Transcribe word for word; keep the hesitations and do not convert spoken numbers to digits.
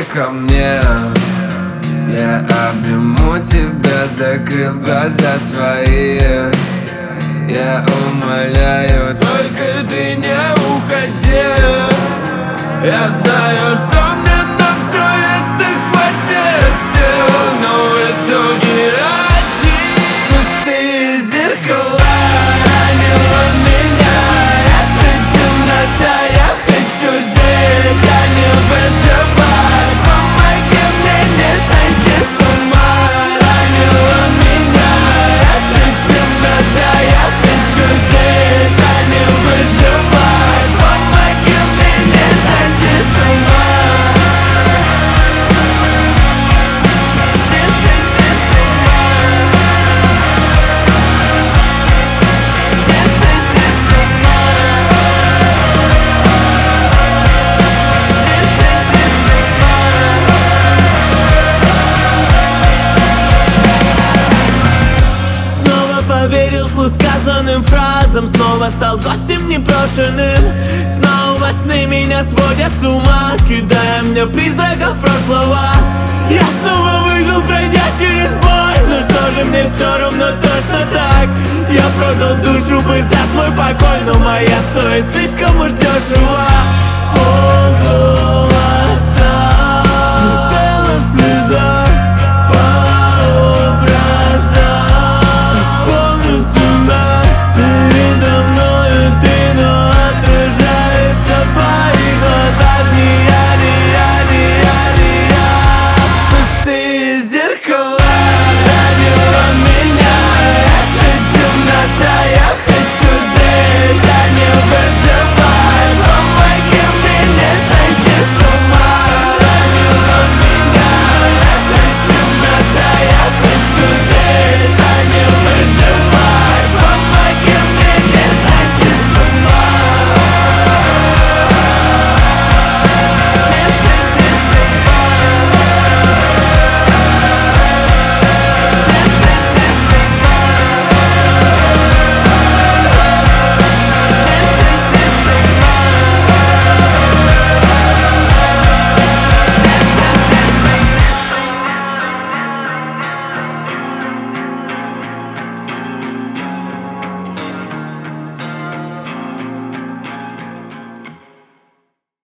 ко мне, я обниму тебя, закрыв глаза свои. Я умоляю, только ты не уходи. Я знаю, что мне на все это хватит сил, но в итоге одни пустые зеркала ранила меня. Эта темнота, я хочу жить, а не выживать. Помоги мне не сойти с ума. Ранила меня эта темнота, я хочу жить, а не выживать. Помоги мне не сойти с ума. Не сойти с ума. Не сойти с ума. Не сойти с ума. Снова поверил вслух сказанным фразам, снова стал гостем непрошенным. Снова сны меня сводят с ума, кидая мне призраков прошлого. Я снова выжил, пройдя через боль, но что же, мне все равно точно так. Я продал душу бы за свой покой, но моя стоит слишком уж дешево. Полгода